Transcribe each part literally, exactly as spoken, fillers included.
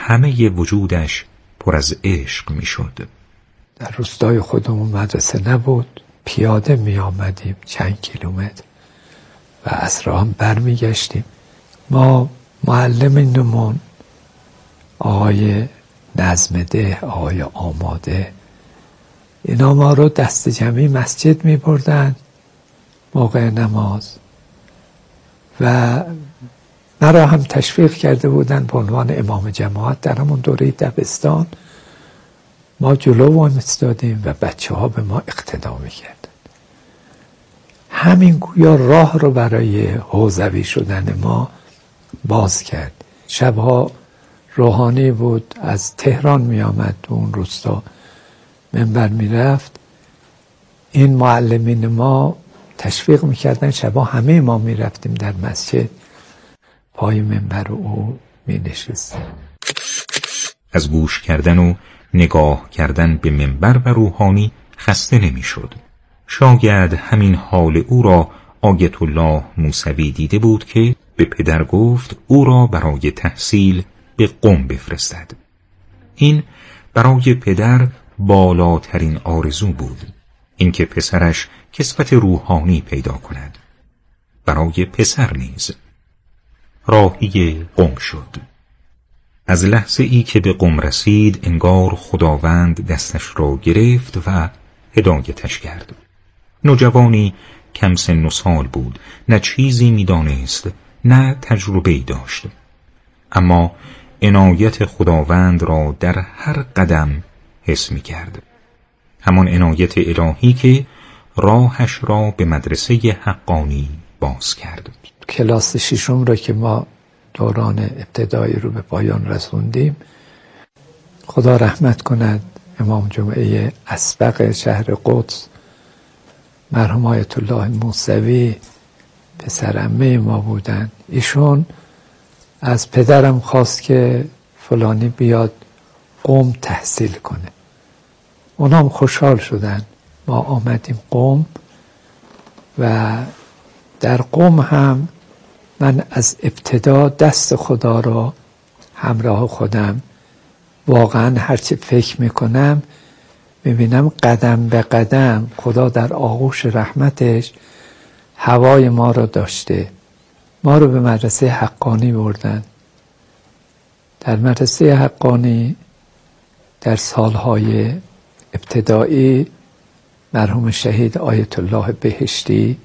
همه وجودش پر از عشق می شد. در روستای خودمون مدرسه نبود، پیاده می آمدیم چند کیلومتر و عصرها هم بر می گشتیم. ما معلمینمون آقای نظمده، آقای آماده، اینا ما رو دست جمعی مسجد می بردن موقع نماز و مرا هم تشویق کرده بودن به عنوان امام جماعت. در همون دوره دبستان ما جلو وایمیستادیم و بچه ها به ما اقتدا میکردن. همین گویا راه رو برای حوزوی شدن ما باز کرد. شبها روحانی بود از تهران می آمد تو اون روستا منبر می رفت. این معلمین ما تشویق می کردن، شبها همه ما می رفتیم در مسجد پای منبر او می نشستیم. از گوش کردن و نگاه کردن به منبر و روحانی خسته نمی شد. شاید همین حال او را آیت الله موسوی دیده بود که به پدر گفت او را برای تحصیل به قم بفرستد. این برای پدر بالاترین آرزو بود، اینکه پسرش کسوت روحانی پیدا کند. برای پسر نیز راهی قم شد. از لحظه ای که به قم رسید انگار خداوند دستش را گرفت و هدایتش کرد. نوجوانی کم سن و سال بود، نه چیزی می دانست نه تجربه‌ای داشت، اما عنایت خداوند را در هر قدم حس می کرد. همان عنایت الهی که راهش را به مدرسه حقانی باز کرد. کلاس ششم را که ما دوران ابتدایی رو به پایان رسوندیم، خدا رحمت کند امام جمعه اسبق شهر قدس مرحوم آیت الله موسوی پسر عمه ما بودن. ایشون از پدرم خواست که فلانی بیاد قم تحصیل کنه. اونام خوشحال شدن. ما آمدیم قم و در قم هم من از ابتدا دست خدا را همراه خودم واقعا هرچی فکر میکنم میبینم قدم به قدم خدا در آغوش رحمتش هوای ما را داشته. ما رو به مدرسه حقانی بردن. در مدرسه حقانی در سالهای ابتدایی مرحوم شهید آیت الله بهشتی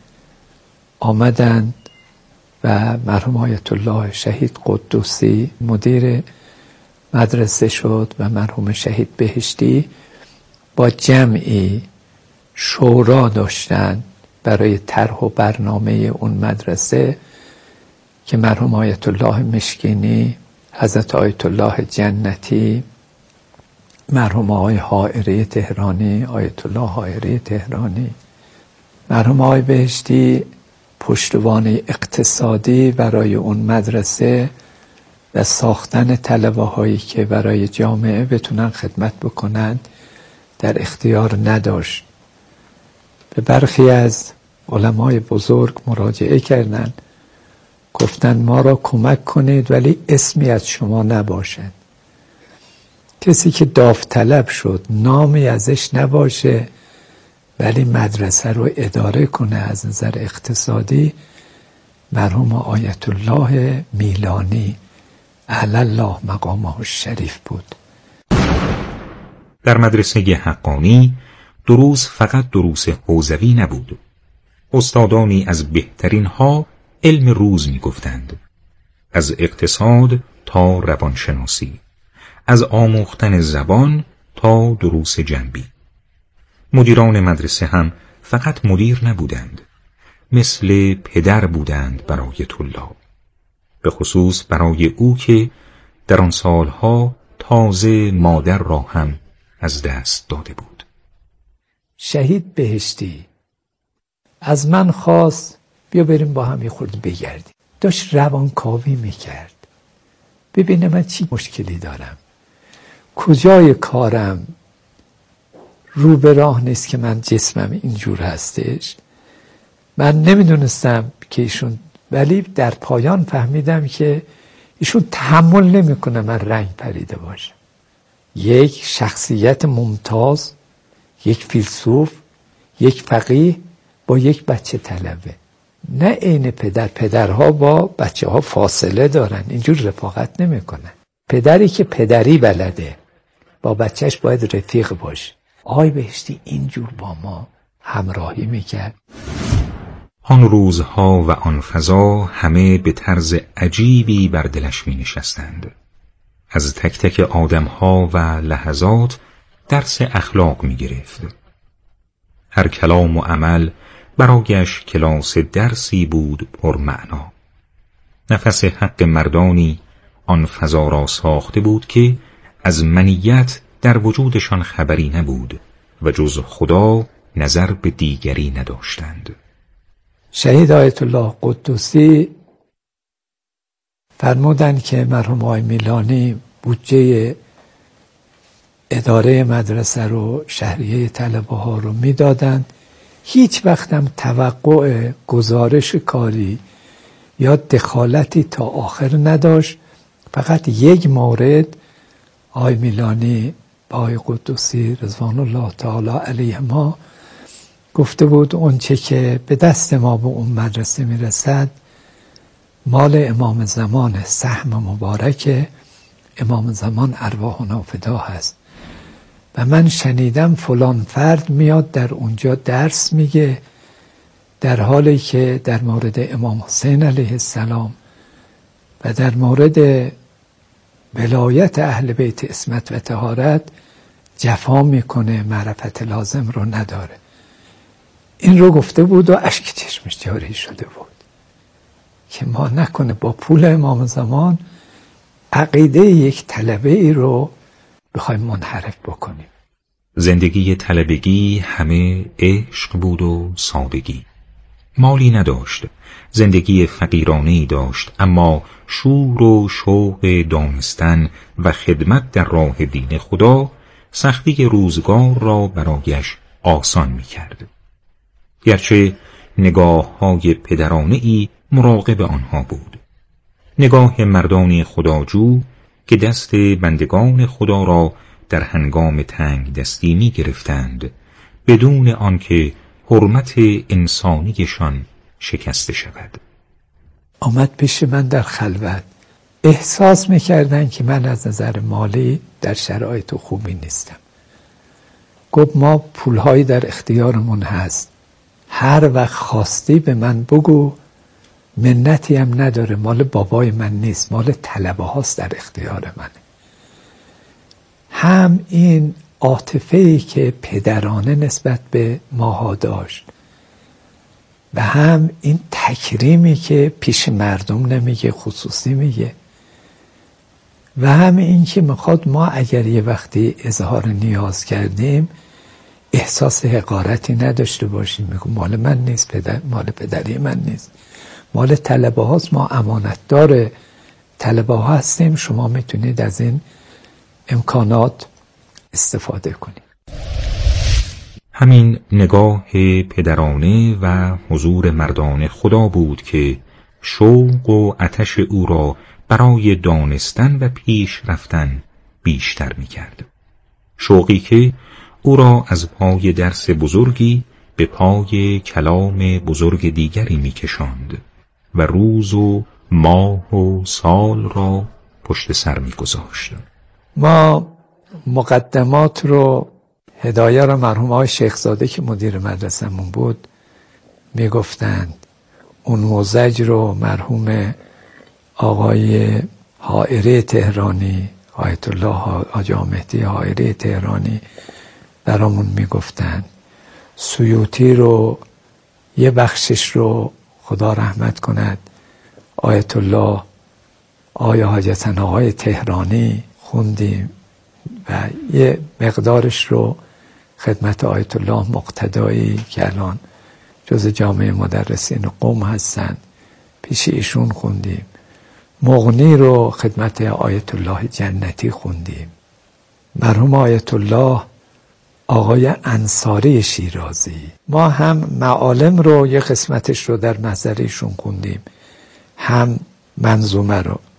آمدند و مرحوم آیت الله شهید قدوسی مدیر مدرسه شد و مرحوم شهید بهشتی با جمعی شورا داشتند برای طرح و برنامه اون مدرسه که مرحوم آیت الله مشکینی، حضرت آیت الله جنتی، مرحوم آقای حائری تهرانی، آیت الله حائری تهرانی، مرحوم آقای بهشتی پشتوان اقتصادی برای اون مدرسه و ساختن طلبه هایی که برای جامعه بتونن خدمت بکنند در اختیار نداشت. به برخی از علمای بزرگ مراجعه کردند، گفتن ما را کمک کنید ولی اسمی از شما نباشد. کسی که داوطلب شد نامی ازش نباشه ولی مدرسه رو اداره کنه از نظر اقتصادی، مرحوم آیت الله میلانی اعلی الله مقامه الشریف بود. در مدرسه حقانی دروس فقط دروس حوزوی نبود. استادانی از بهترین ها علم روز می گفتند، از اقتصاد تا روانشناسی، از آموختن زبان تا دروس جنبی. مدیران مدرسه هم فقط مدیر نبودند، مثل پدر بودند برای طلاب، به خصوص برای او که در آن سالها تازه مادر را هم از دست داده بود. شهید بهشتی از من خواست بیا بریم با هم یه خورده بگردیم. داشت روانکاوی میکرد، ببینه من چی مشکلی دارم، کجای کارم رو به راه نیست که من جسمم اینجور هستش. من نمیدونستم که ایشون، ولی در پایان فهمیدم که ایشون تحمل نمیکنه من رنگ پریده باشم. یک شخصیت ممتاز، یک فیلسوف، یک فقیه با یک بچه طلبه، نه عین پدر. پدرها با بچه ها فاصله دارن، اینجور رفاقت نمیکنن. پدری که پدری بلده با بچهش باید رفیق باشه. آقای بهشتی اینجور با ما همراهی میکرد. آن روزها و آن فضا همه به طرز عجیبی بر دلش می نشستند. از تک تک آدمها و لحظات درس اخلاق می گرفت. هر کلام و عمل برایش کلاس درسی بود پر معنا. نفس حق مردانی آن فضا را ساخته بود که از منیت در وجودشان خبری نبود و جز خدا نظر به دیگری نداشتند. شهید آیت الله قدوسی فرمودند که مرحوم آقای میلانی بودجه اداره مدرسه رو، شهریه طلبه ها رو میدادند. هیچ وقتم توقع گزارش کاری یا دخالتی تا آخر نداشت. فقط یک مورد آقای میلانی با آقای قدوسی رضوان الله تعالی علیهما گفته بود اون چه که به دست ما به اون مدرسه میرسد مال امام زمان، سهم مبارک امام زمان ارواحنا فدا هست. و من شنیدم فلان فرد میاد در اونجا درس میگه، در حالی که در مورد امام حسین علیه السلام و در مورد ولایت اهل بیت عصمت و طهارت جفا میکنه، معرفت لازم رو نداره. این رو گفته بود و اشک چشمش جاری شده بود که ما نکنه با پول امام زمان عقیده یک طلبه ای رو بخوایم منحرف بکنیم. زندگی طلبگی همه عشق بود و سادگی. مالی نداشت، زندگی فقیرانه‌ای داشت، اما شور و شوق دانستن و خدمت در راه دین خدا سختی روزگار را برایش آسان می‌کرد. گرچه نگاه‌های پدرانه‌ای مراقب آنها بود، نگاه مردان خداجو که دست بندگان خدا را در هنگام تنگ دستی می گرفتند بدون آنکه حرمت انسانیشان شکسته شود. آمد پیش من در خلوت، احساس میکردن که من از نظر مالی در شرایط خوبی نیستم. گفت ما پولهایی در اختیارمون هست، هر وقت خواستی به من بگو، منتی هم نداره، مال بابای من نیست، مال طلبه هاست در اختیار منه. هم این عاطفه‌ای که پدرانه نسبت به ماها داشت و هم این تکریمی که پیش مردم نمیگه، خصوصی میگه، و هم این که میخواد ما اگر یه وقتی اظهار نیاز کردیم احساس حقارتی نداشته باشیم. میگم مال من نیست، پدر مال پدری من نیست، مال طلبه هاست، ما امانتدار طلبه ها هستیم، شما میتونید از این امکانات استفاده کنید. همین نگاه پدرانه و حضور مردان خدا بود که شوق و آتش او را برای دانستن و پیش رفتن بیشتر می‌کرد. شوقی که او را از پای درس بزرگی به پای کلام بزرگ دیگری می‌کشاند و روز و ماه و سال را پشت سر می‌گذاشت. ما مقدمات رو هدایه را مرحوم آقای شیخزاده که مدیر مدرسه‌مون بود میگفتند. اون موزج رو مرحوم آقای حائری تهرانی، آیت الله حاجی مهدی حائری تهرانی برامون میگفتند. سیوطی رو یه بخشش رو خدا رحمت کند آیت الله آقای حاجی آقای تهرانی خوندیم و یه مقدارش رو خدمت آیت الله مقتدایی که الان جز جامعه مدرسین قم هستن پیش ایشون خوندیم. مغنی رو خدمت آیت الله جنتی خوندیم. مرحوم آیت الله آقای انصاری شیرازی، ما هم معالم رو یه قسمتش رو در محضر ایشون خوندیم، هم منظومه رو.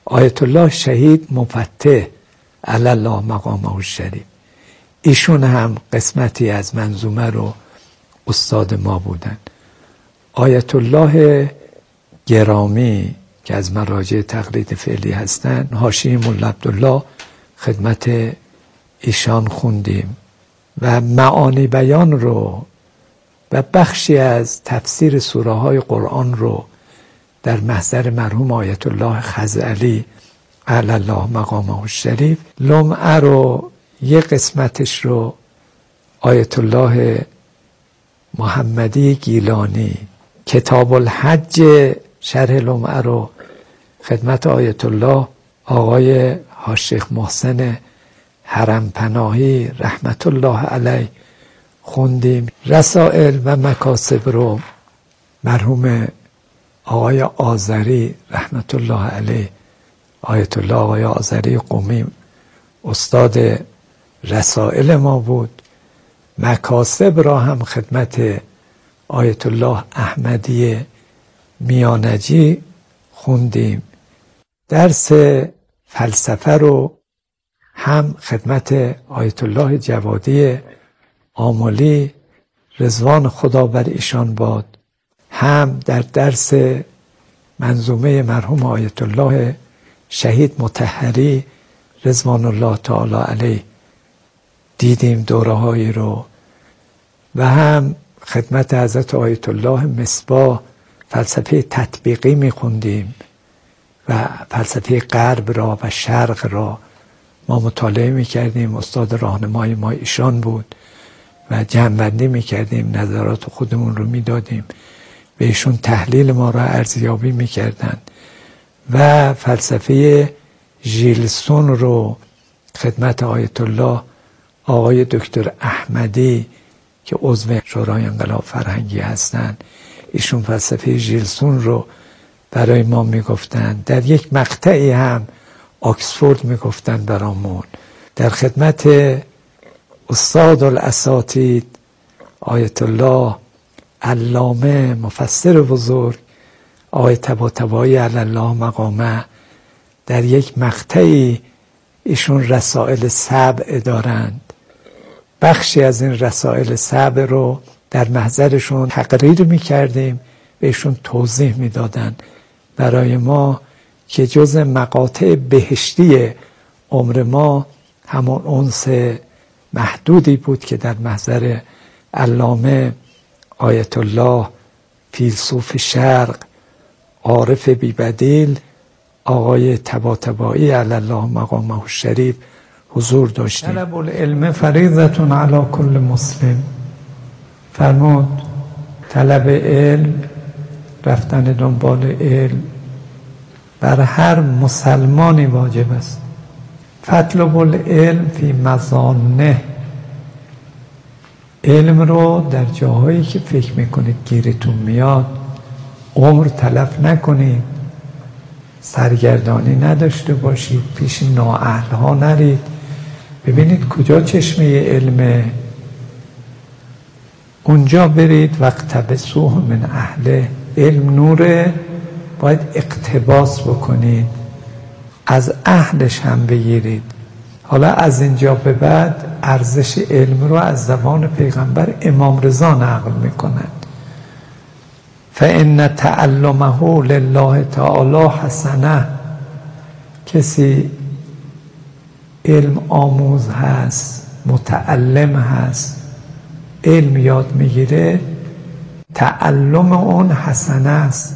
آیت الله شهید مفتح علی الله مقامه الشریف، ایشون هم قسمتی از منظومه رو استاد ما بودن. آیت الله گرامی که از مراجع تقلید فعلی هستن، حاشیه مولا عبدالله خدمت ایشان خوندیم و معانی بیان رو و بخشی از تفسیر سوره های قرآن رو در محضر مرحوم آیت الله خزعلی علی الله مقامه الشریف، لمعه رو یک قسمتش رو آیت الله محمدی گیلانی، کتاب الحج شرح لمعه رو خدمت آیت الله آقای حاج شیخ محسن حرم پناهی رحمت الله علیه خوندیم. رسائل و مکاسب رو مرحوم آقای آذری رحمت الله علیه، آیت الله آقای آذری قمی استاد رسائل ما بود. مکاسب را هم خدمت آیت الله احمدی میانجی خوندیم. درس فلسفه رو هم خدمت آیت الله جوادی آملی رضوان خدا بر ایشان باد، هم در درس منظومه مرحوم آیت الله شهید مطهری رضوان الله تعالی علیه دیدیم دوره هایی رو، و هم خدمت حضرت آیت الله مصباح فلسفه تطبیقی میخوندیم و فلسفه غرب را و شرق را ما مطالعه میکردیم. استاد راهنمای ما ایشان بود و جمع‌بندی میکردیم، نظرات خودمون رو میدادیم، به ایشون تحلیل ما را ارزیابی میکردن. و فلسفه ژیلسون رو خدمت آیت الله آقای دکتر احمدی که عضو شورای انقلاب فرهنگی هستن، ایشون فلسفه ژیلسون رو برای ما میگفتن. در یک مقطعی هم آکسفورد میگفتن برامون. در خدمت استاد الاساتید آیت الله علامه مفسر بزرگ آقای طباطبایی علی الله مقامه، در یک مقطعی ایشون رسائل سبع دارند. بخشی از این رسائل سبع رو در محضرشون تقریر میکردیم، بهشون توضیح میدادن برای ما که جز مقاطع بهشتی عمر ما همون انس محدودی بود که در محضر علامه آیت الله فیلسوف شرق عارف بی‌بدیل آقای طباطبایی علی الله مقامه الشریف حضور داشتیم. طلب العلم فریضة علی کل مسلم، فرمود طلب علم، رفتن دنبال علم بر هر مسلمانی واجب است. فاطلب العلم فی مظانه، علم رو در جاهایی که فکر میکنید گیرتون میاد عمر تلف نکنید، سرگردانی نداشته باشید، پیش نااهل ها نرید. ببینید کجا چشمه علمه، اونجا برید وقت تبسوه من اهله. علم نوره، باید اقتباس بکنید، از اهلش هم بگیرید. حالا از اینجا به بعد ارزش علم رو از زبان پیغمبر امام رضا نقل میکنند. فإن تعلمه لله تعالی حسنه، کسی علم آموز هست، متعلم هست، علم یاد میگیره، تعلم اون حسنه است.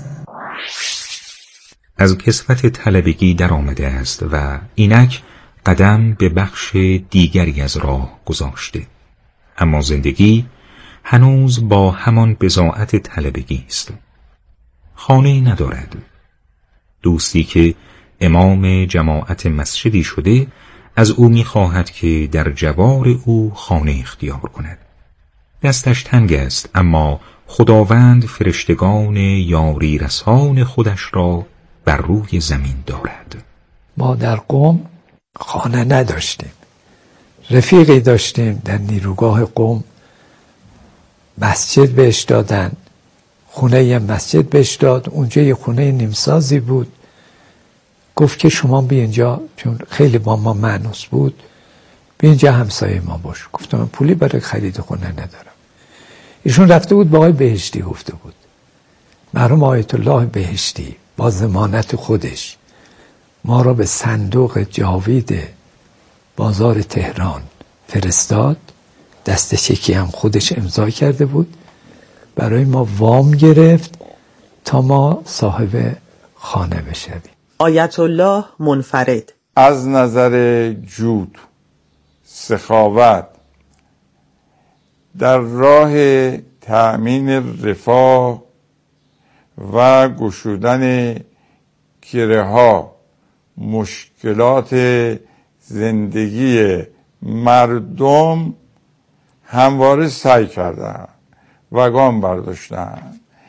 از کسوت طلبگی در آمده است و اینک قدم به بخش دیگری از راه گذاشته، اما زندگی هنوز با همان بضاعت طلبگی است. خانه‌ای ندارد. دوستی که امام جماعت مسجدی شده از او می‌خواهد که در جوار او خانه اختیار کند. دستش تنگ است، اما خداوند فرشتگان یاری رسان خودش را بر روی زمین دارد. ما در قم خانه نداشتیم، رفیقی داشتیم در نیروگاه قم، مسجد بهش دادن، خونه یه مسجد بهش داد، اونجا یه خونه نیمسازی بود. گفت که شما بی اینجا، چون خیلی با ما مانوس بود، بی اینجا همسایه ما باش. گفتم من پولی برای خرید خونه ندارم. ایشون رفته بود با آقای بهشتی گفته بود، مرحوم آیت الله بهشتی با ضمانت خودش ما را به صندوق جاوید بازار تهران فرستاد، دست چکی هم خودش امضا کرده بود، برای ما وام گرفت تا ما صاحب خانه بشویم. آیت الله منفرد از نظر جود، سخاوت در راه تأمین رفاه و گشودن گره‌ها مشکلات زندگی مردم همواره سعی کردن و گام برداشتن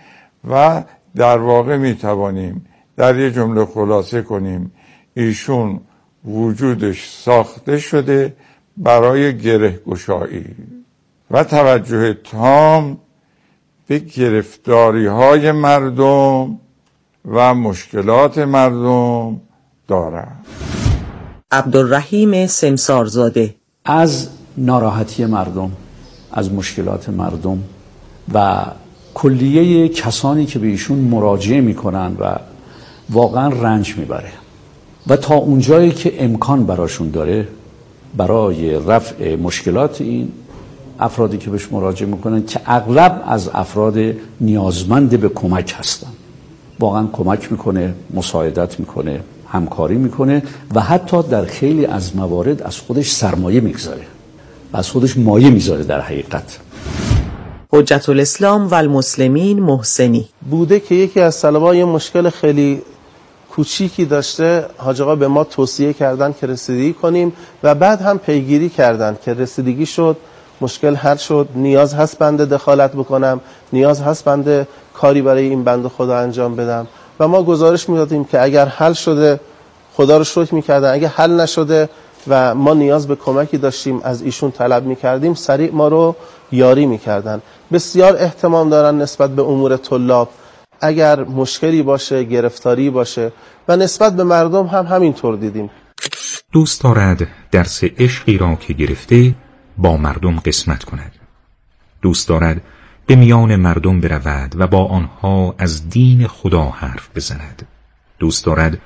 و در واقع می توانیم در یه جمله خلاصه کنیم ایشون وجودش ساخته شده برای گره گشایی و توجه تام به گرفتاری های مردم و مشکلات مردم دارند. عبدالرحیم سمسارزاده از ناراحتی مردم، از مشکلات مردم و کلیه کسانی که به ایشون مراجعه میکنن و واقعا رنج میبره و تا اونجایی که امکان براشون داره برای رفع مشکلات این افرادی که بهش مراجعه میکنن که اغلب از افراد نیازمند به کمک هستن، واقعا کمک میکنه، مساعدت میکنه، همکاری میکنه و حتی در خیلی از موارد از خودش سرمایه میگذاره و از خودش مایه میذاره. در حقیقت حجت الاسلام و المسلمین محسنی بوده که یکی از طلبه‌ها یه مشکل خیلی کوچیکی داشته، حاج آقا به ما توصیه کردن که رسیدگی کنیم و بعد هم پیگیری کردن که رسیدگی شد، مشکل حل شد، نیاز هست بنده دخالت بکنم، نیاز هست بنده کاری برای این بنده خدا انجام بدم و ما گزارش میدادیم که اگر حل شده خدا رو شکر میکردن، اگر حل نشده و ما نیاز به کمکی داشتیم از ایشون طلب میکردیم سریع ما رو یاری میکردن. بسیار اهتمام دارن نسبت به امور طلاب، اگر مشکلی باشه، گرفتاری باشه و نسبت به مردم هم همینطور دیدیم. دوست دارد درس عشقی را که گرفته با مردم قسمت کند. دوست دارد به میان مردم برود و با آنها از دین خدا حرف بزند. دوست دارد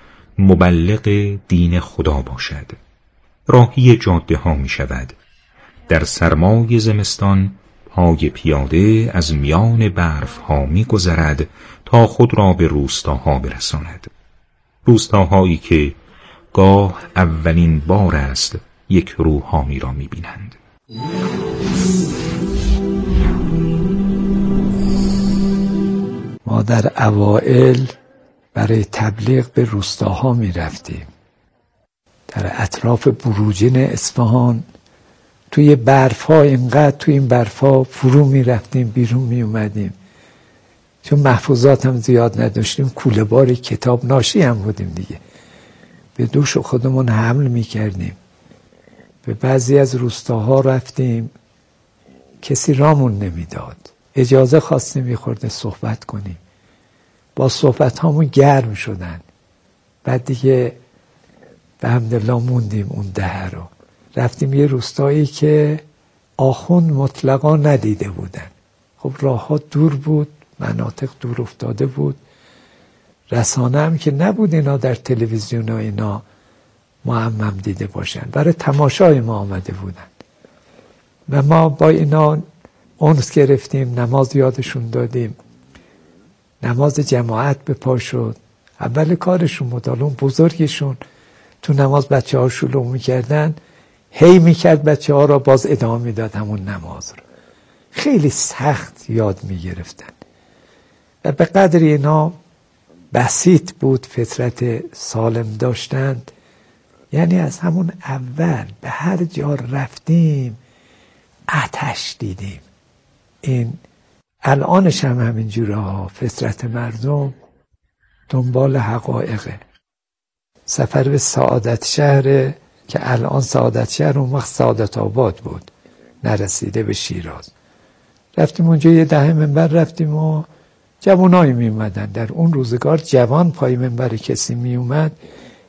مبلغ دین خدا باشد. راهی جاده ها می شود. در سرمای زمستان پای پیاده از میان برف ها می گذرد تا خود را به روستاها برساند. روستاهایی که گاه اولین بار است یک روحانی را می بینند. ما در اوائل برای تبلیغ به روستاها می رفتیم. در اطراف بروجین اصفهان توی برف ها، اینقدر توی این برف ها فرو می رفتیم بیرون می اومدیم، چون محفوظات هم زیاد نداشتیم، کوله باری کتاب ناشی هم بودیم دیگه، به دوش خودمون حمل می کردیم. به بعضی از روستاها رفتیم کسی رامون نمیداد، اجازه خواستیم یه خورده صحبت کنیم، با صحبت هامون گرم شدن. بعد دیگه به حمدالله موندیم اون ده رو. رفتیم یه روستایی که آخوند مطلقا ندیده بودن. خب راه ها دور بود، مناطق دور افتاده بود، رسانه هم که نبود اینا در تلویزیون و اینا معمم دیده باشن، برای تماشای ما آمده بودن و ما با اینا انس گرفتیم، نماز یادشون دادیم، نماز جماعت به پا شد. اول کارشون بود، اون بزرگشون تو نماز بچه ها شلوغ میکردن، هی میکرد بچه ها را باز ادامه میداد همون نماز رو. خیلی سخت یاد میگرفتن و به قدر اینا بسیط بود، فطرت سالم داشتند. یعنی از همون اول به هر جا رفتیم آتش دیدیم. این الانش هم همینجوره ها، فطرت مردم دنبال حقایقه. سفر به سعادت شهر که الان سعادت شهر اون وقت سعادت آباد بود، نرسیده به شیراز. رفتیم اونجا یه دهه منبر رفتیم و جوانایی می اومدن. در اون روزگار جوان پای منبر کسی می اومد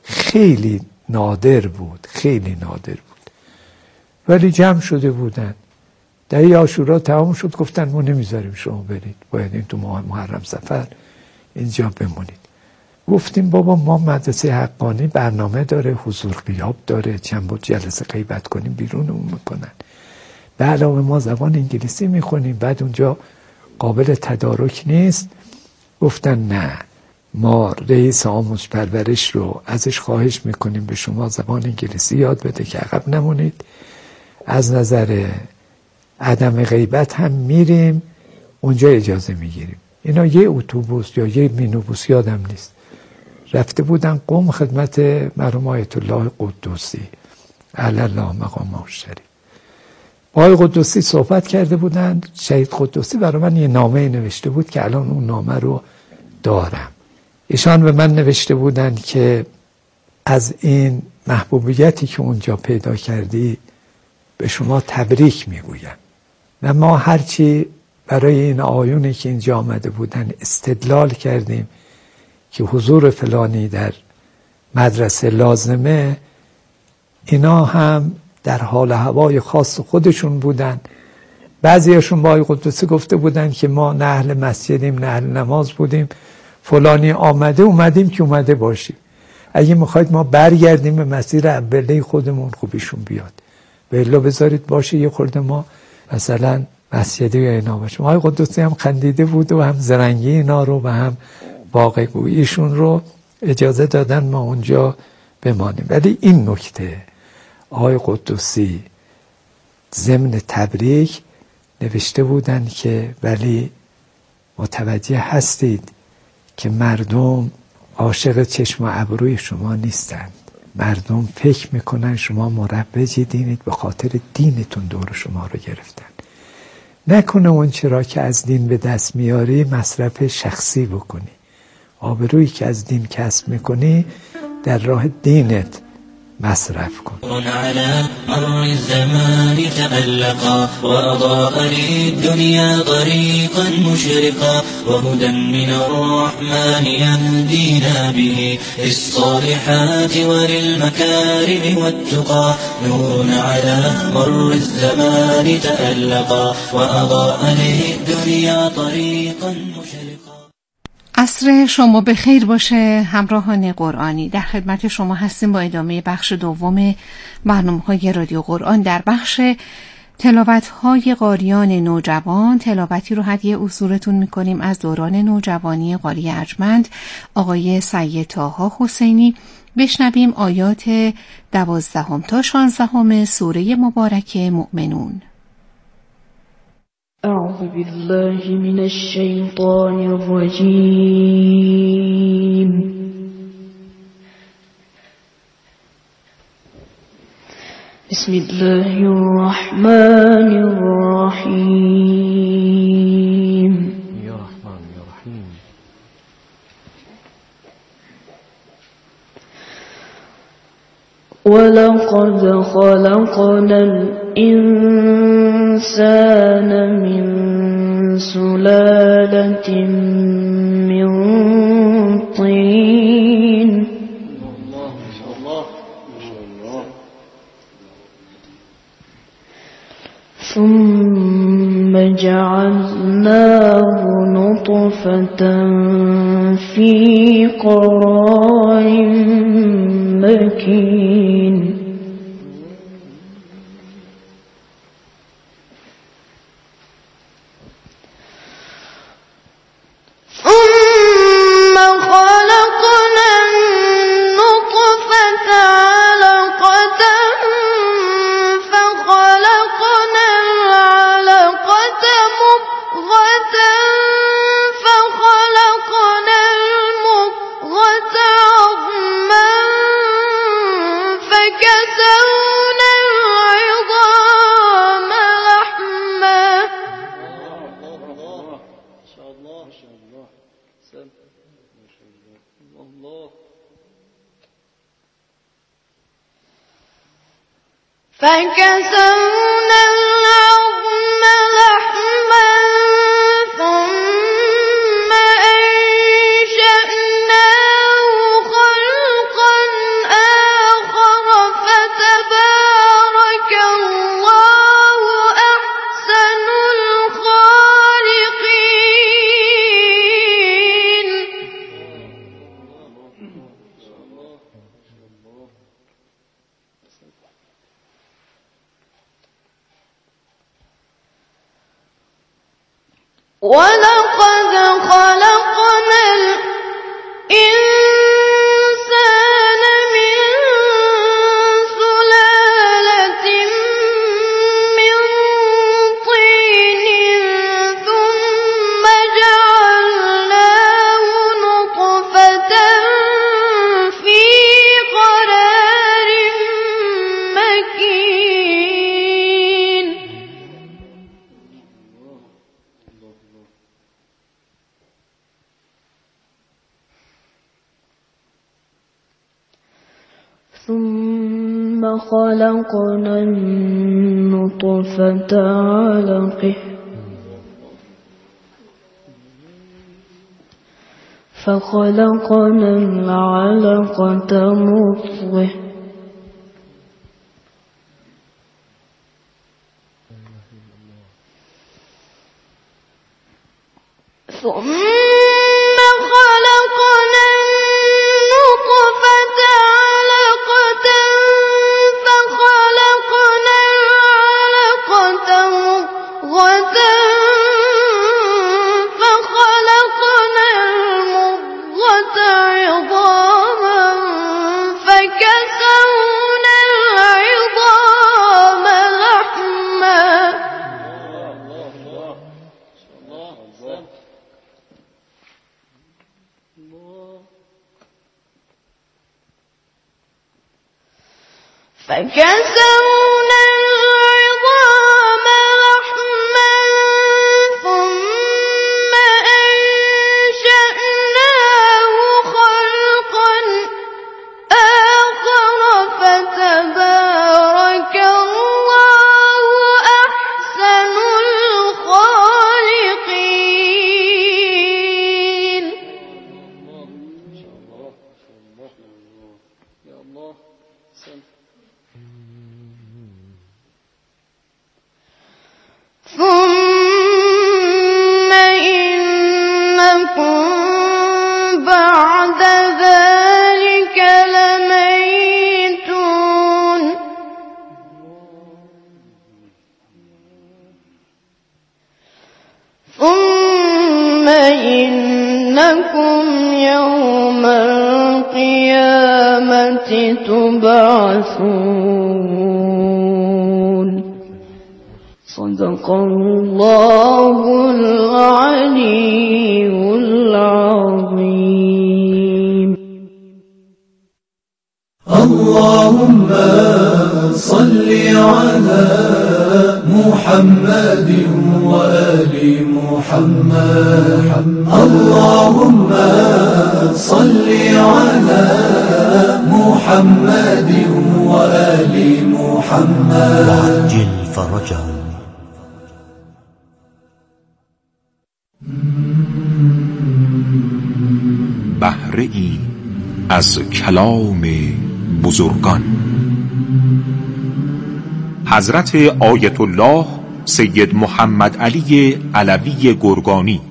خیلی نادر بود، خیلی نادر بود، ولی جمع شده بودن. دهه عاشورا تمام شد، گفتن ما نمیذاریم شما برید، باید این تو ماه محرم سفر اینجا بمونید. گفتیم بابا ما مدرسه حقانی برنامه داره، حضور غیاب داره، چند بود جلسه غیبت کنیم بیرونمون میکنن، به علاوه ما زبان انگلیسی میخونیم، بعد اونجا قابل تدارک نیست. گفتن نه، ما رئیس آموزش پرورش رو ازش خواهش میکنیم به شما زبان انگلیسی یاد بده که عقب نمونید، از نظر عدم غیبت هم میریم اونجا اجازه میگیریم. اینا یه اتوبوس یا یه مینوبوس یادم نیست رفته بودن قم خدمت مرحوم آیت الله قدوسی علی الله مقامه الشریف. آقای قدوسی صحبت کرده بودن، شهید قدوسی برای من یه نامه نوشته بود که الان اون نامه رو دارم. ایشان به من نوشته بودن که از این محبوبیتی که اونجا پیدا کردی به شما تبریک میگویم و ما هرچی برای این آیونی که اینجا آمده بودن استدلال کردیم که حضور فلانی در مدرسه لازمه، اینا هم در حال هوای خاص خودشون بودن. بعضیشون با آقای قدوسی گفته بودن که ما نه اهل مسجدیم نه اهل نماز بودیم، فلانی آمده اومدیم که اومده باشیم، اگه میخواید ما برگردیم به مسیر اوله خودمون خوبیشون بیاد، به الا بذارید باشه یه خورده ما مثلا مسجدی یا اینا باشیم. آقای قدوسی هم خندیده بود و هم زرنگی اینا رو و هم واقع گوییشون رو اجازه دادن ما اونجا بمانیم. ولی این نکته آقای قدوسی ضمن تبریک نوشته بودن که ولی متوجه هستید که مردم عاشق چشم و ابروی شما نیستند، مردم فکر میکنن شما مروجی دینید، به خاطر دینتون دور شما رو گرفتن، نکنه اون چرا که از دین به دست میاری مصرف شخصی بکنی، آبرویی که از دین کسب میکنی در راه دینت مصرف کن. على مر الزمان تألقا وأضاء للدنيا طريقا مشرقا وهدى من الرحمن يهدينا به للصالحات وللمكارم والتقى نور على مر الزمان تألقا وأضاء للدنيا طريقا مشرقا. عصر شما به خیر باشه همراهان قرآنی. در خدمت شما هستیم با ادامه بخش دوم برنامه‌های رادیو قرآن در بخش تلاوت‌های قاریان نوجوان. تلاوتی رو هدیه حضورتون می‌کنیم از دوران نوجوانی قاری ارجمند آقای سید طاها حسینی. بشنویم آیات دوازدهم تا شانزدهم سوره مبارکه مؤمنون. أعوذ بالله من الشيطان الرجيم. بسم الله الرحمن الرحيم. یا رحمان یا رحیم. ولقد خلقنا الإنسان من سلالة من طين ثم جعلناه نطفة في قرار مكين ثم خلقنا النطفة علقة فخلقنا العلقة مضغة فخلقنا المضغة عظما فكسونا العظام لحما فكسونا العظم لحما ثم أنشأناه خلقا ولقد خلقنا الإنسان من سلالة من طين ثم جعلناه نطفة في قرار مكين ثم خلقنا النطفة علقة فخلقنا العلقة مضغة ثم خلقنا النطفة علقة فخلقنا العلقة مضغة فخلقنا المضغة عظاما فكسونا العظام لحما فكسونا العظام لحما ثم أنشأناه خلقا آخر فتبارك الله أحسن الخالقين. ثم إنكم بعد ذلك لميتون ثم إنكم يوم القيامة تبعثون. صدق الله العلي العظيم. اللهم صل على محمد وآل محمد. اللهم صل على محمد وآل محمد وعجل فرجهم. بهره ای از کلام بزرگان. حضرت آیت الله سید محمد علی علوی گرگانی.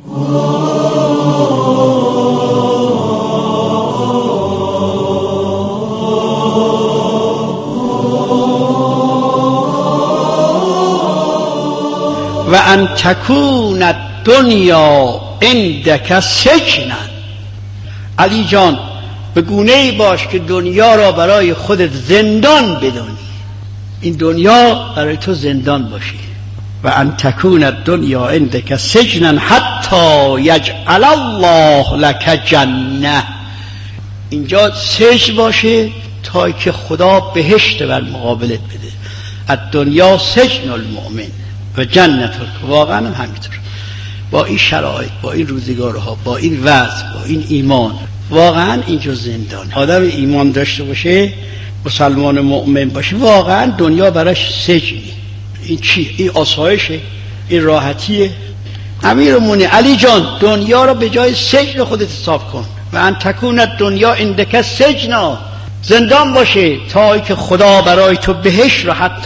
و ان تکون الدنیا عندک سجنا. علی جان به گونه ای باش که دنیا را برای خودت زندان بدانی، این دنیا برای تو زندان باشی. و ان تکون الدنیا عندک سجنا حتی یجعل الله لک جنه. اینجا سجن باشه تا که خدا بهشت بر مقابلت بده. الدنیا سجن المؤمن و جنت. واقعا هم همینطور. با این شرایط، با این روزگارها، با این وضع، با این ایمان، واقعا اینجا زندان. آدم ایمان داشته باشه، مسلمان مؤمن باشه، واقعا دنیا براش سجنی. این چی؟ این آسایشه، این راحتیه. امیرالمومنین علی جان دنیا را به جای سجن خودت حساب کن. و ان تکون الدنیا عندک سجنا، زندان باشه تا که خدا برای تو بهشت را حتی